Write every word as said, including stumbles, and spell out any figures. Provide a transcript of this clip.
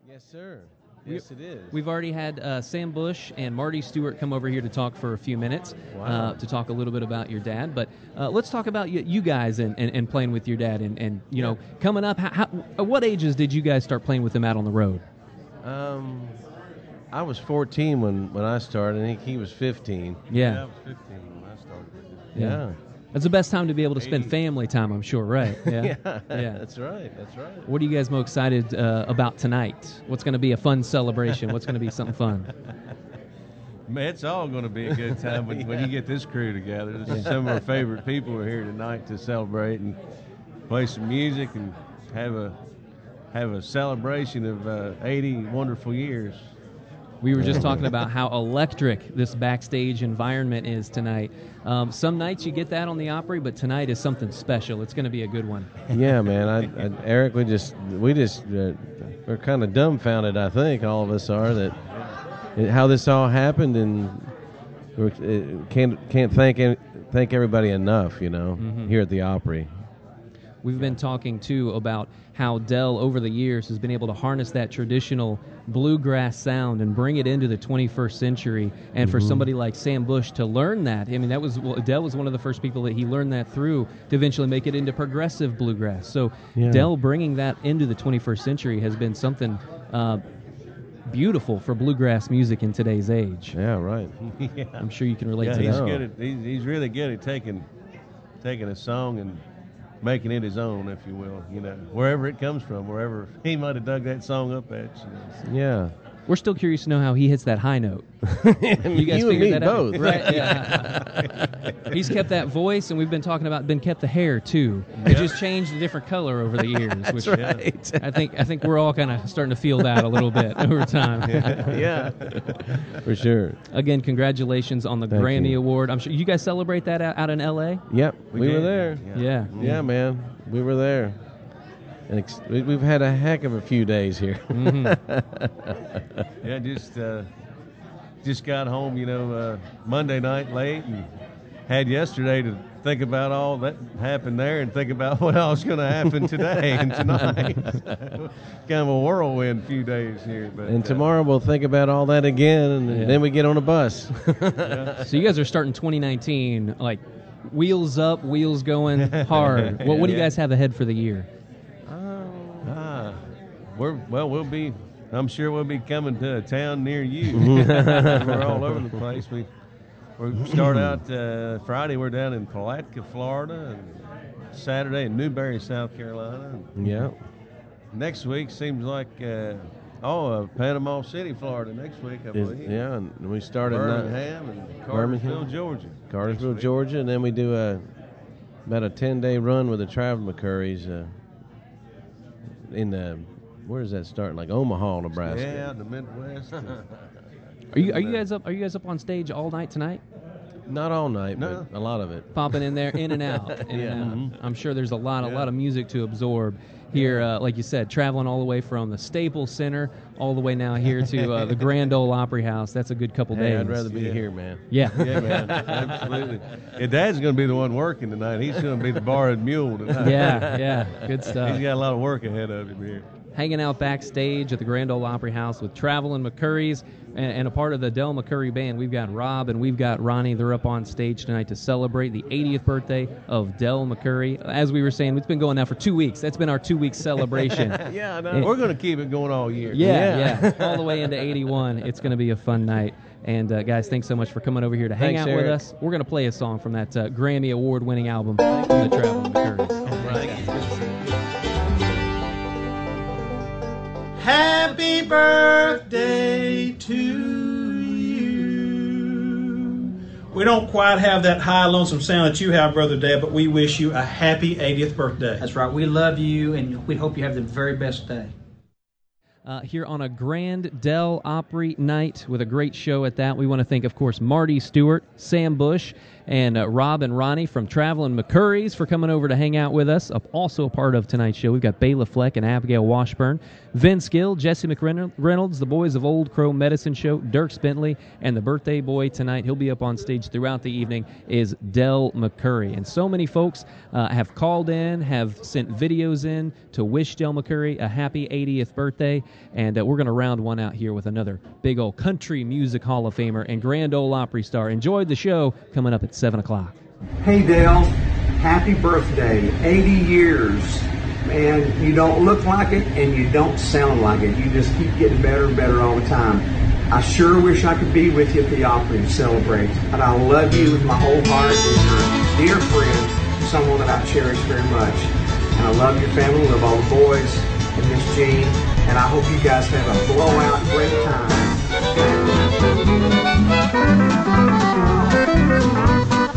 Yes, sir. Yes, it is. We've already had uh, Sam Bush and Marty Stewart come over here to talk for a few minutes, Wow. uh, to talk a little bit about your dad. But uh, let's talk about you, you guys and, and, and playing with your dad. And, and you know, coming up, how, how, at what ages did you guys start playing with him out on the road? Um, I was fourteen when, when I started. I think he was fifteen. Yeah. Yeah, I was fifteen when I started. Yeah. Yeah. That's the best time to be able to spend family time, I'm sure, right? Yeah. Yeah. Yeah. That's right. That's right. What are you guys most excited uh, about tonight? What's going to be a fun celebration? What's going to be something fun? Man, it's all going to be a good time when, when you get this crew together. This is some of our favorite people are here tonight to celebrate and play some music and have a have a celebration of uh, eighty wonderful years. We were just talking about how electric this backstage environment is tonight. Um, some nights you get that on the Opry, but tonight is something special. It's going to be a good one. Yeah, man. I, I, Eric, we just we just uh, we're kind of dumbfounded. I think all of us are that it, how this all happened, and we uh, can't can't thank any, thank everybody enough. You know, Mhm. here at the Opry. We've been talking, too, about how Del, over the years, has been able to harness that traditional bluegrass sound and bring it into the twenty-first century. And for Mhm. somebody like Sam Bush to learn that, I mean, that was well, Del was one of the first people that he learned that through to eventually make it into progressive bluegrass. So Yeah. Del bringing that into the twenty-first century has been something uh, beautiful for bluegrass music in today's age. Yeah, right. yeah. I'm sure you can relate Yeah, to he's that. good at he's, he's really good at taking taking a song and making it his own, if you will. You know, wherever it comes from, wherever he might have dug that song up at. You know, so. Yeah. We're still curious to know how he hits that high note. You guys you and figured me that out? both. Right? Yeah. He's kept that voice, and we've been talking about been kept the hair too. It just changed a different color over the years. That's which right. I think I think we're all kind of starting to feel that a little bit over time. Yeah, for sure. Again, congratulations on the Thank Grammy you. Award. I'm sure you guys celebrate that out, out in L A. Yep, we, were did, there. Yeah. Yeah, man, we were there. And ex- we- we've had a heck of a few days here. Yeah, just uh, just got home, you know, uh, Monday night late, and had yesterday to think about all that happened there and think about what else going to happen today and tonight. Kind of a whirlwind few days here. But And uh, tomorrow we'll think about all that again, and Yeah. then we get on a bus. So you guys are starting twenty nineteen like wheels up, wheels going hard. What, what do you Yeah. guys have ahead for the year? Ah, we're well. We'll be. I'm sure we'll be coming to a town near you. We're all over the place. We we start out uh, Friday. We're down in Palatka, Florida, and Saturday in Newberry, South Carolina. And Yeah. next week seems like uh, oh, uh, Panama City, Florida. Next week, I Is- believe. yeah, and we started in uh, Birmingham and Birmingham. Cartersville, Georgia. Cartersville, Next week. Georgia, and then we do a about a ten day run with the Traveling McCurries uh, in the where does that start? Like Omaha, Nebraska. Yeah, the Midwest. Are you are you guys up? Are you guys up on stage all night tonight? Not all night, No. but a lot of it. Popping in there, in and out, in Yeah. and out. I'm sure there's a lot, a Yeah. lot of music to absorb here. Uh, like you said, traveling all the way from the Staples Center all the way now here to uh, the Grand Ole Opry House. That's a good couple Hey, days. I'd rather be Yeah. here, man. Yeah. Yeah, man, absolutely. Your dad's going to be the one working tonight. He's going to be the borrowed mule tonight. yeah, yeah, good stuff. He's got a lot of work ahead of him here. Hanging out backstage at the Grand Ole Opry House with Traveling McCurries and, and a part of the Del McCurry Band. We've got Rob and we've got Ronnie. They're up on stage tonight to celebrate the eightieth birthday of Del McCurry. As we were saying, it's been going now for two weeks. That's been our two-week celebration. Yeah, I know. Yeah. We're going to keep it going all year. Yeah, yeah, all the way into eighty-one. It's going to be a fun night. And, uh, guys, thanks so much for coming over here to hang Thanks, out with Eric. us. We're going to play a song from that uh, Grammy Award-winning album from the Traveling McCurries. Happy birthday to you. We don't quite have that high, lonesome sound that you have, Brother Dad, but we wish you a happy eightieth birthday. That's right. We love you, and we hope you have the very best day. Uh, here on a grand Del Opry night with a great show at that. We want to thank, of course, Marty Stewart, Sam Bush, and uh, Rob and Ronnie from Traveling McCurries for coming over to hang out with us. Uh, also a part of tonight's show, we've got Bela Fleck and Abigail Washburn, Vince Gill, Jesse McReynolds, the boys of Old Crow Medicine Show, Dirk Bentley, and the birthday boy tonight, he'll be up on stage throughout the evening, is Del McCurry. And so many folks uh, have called in, have sent videos in to wish Del McCurry a happy eightieth birthday. And uh, we're going to round one out here with another big old country music Hall of Famer and Grand Ole Opry star. Enjoyed the show coming up at seven o'clock. Hey, Dale. Happy birthday. eighty years. Man, you don't look like it and you don't sound like it. You just keep getting better and better all the time. I sure wish I could be with you at the Opry to celebrate. And I love you with my whole heart as your dear friend, someone that I cherish very much. And I love your family, love all the boys and Miss Jean. And I hope you guys have a blowout great time.